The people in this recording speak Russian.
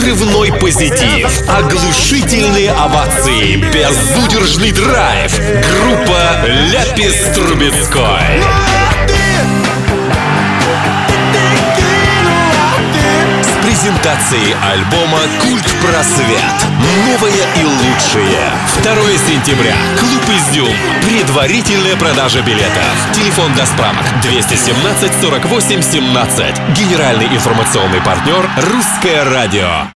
взрывной позитив, оглушительные овации, безудержный драйв. Группа Ляпис Трубецкой. Презентацией альбома «Культ Просвет». Новое и лучшее. 2 сентября. Клуб Изюм. Предварительная продажа билетов. Телефон для справок 217 48 17. Генеральный информационный партнер «Русское радио».